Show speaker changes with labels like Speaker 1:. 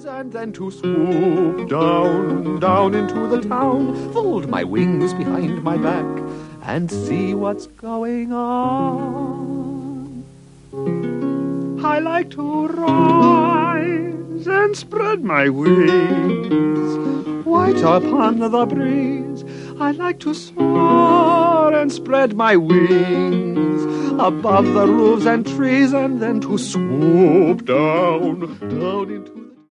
Speaker 1: and then to swoop down, down into the town, fold my wings behind my back, and see what's going on. I like to rise and spread my wings, white upon the breeze. I like to soar and spread my wings above the roofs and trees, and then to swoop down, down into